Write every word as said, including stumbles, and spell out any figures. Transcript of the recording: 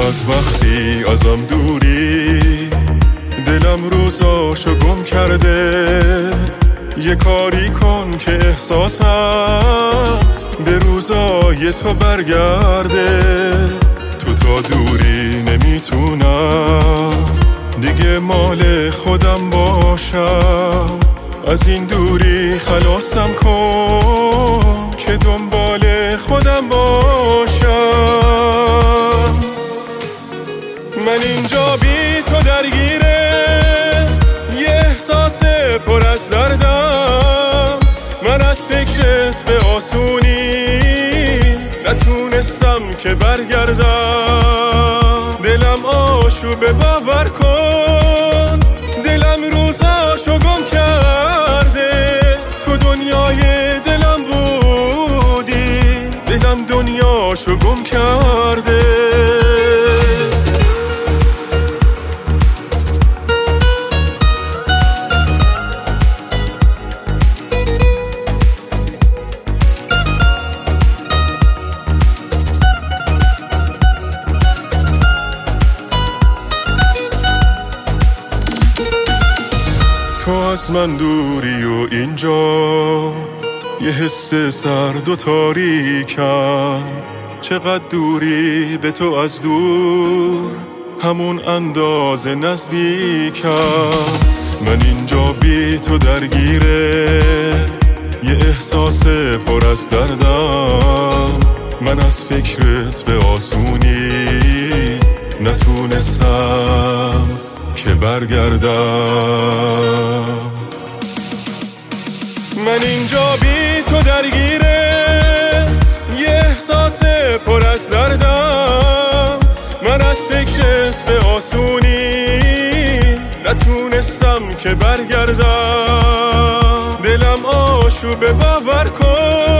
از وقتی ازم دوری، دلم روزاشو گم کرده. یه کاری کن که احساسم به روزای تو برگرده. تو تا دوری نمیتونم دیگه مال خودم باشم. از این دوری خلاصم کن که دنبال خودم باشم. من اینجا بی تو درگیره یه احساس پر از دردم. من از فکرت به آسونی نتونستم که برگردم. دلم آشوبه باور کن، دلم روزاشو گم کرده. تو دنیای دلم بودی، دلم دنیاشو گم کرده. تو از من دوری و اینجا یه حس سرد و تاریکم. چقدر دوری به تو از دور، همون اندازه نزدیکم. من اینجا بی تو درگیره یه احساس پر از دردم. من از فکرت به آسونی نتونستم که برگردم. من اینجا بی تو درگیره یه احساس پر از دردم. من از فکرت به آسونی نتونستم که برگردم. دلم آشوبه باور کن،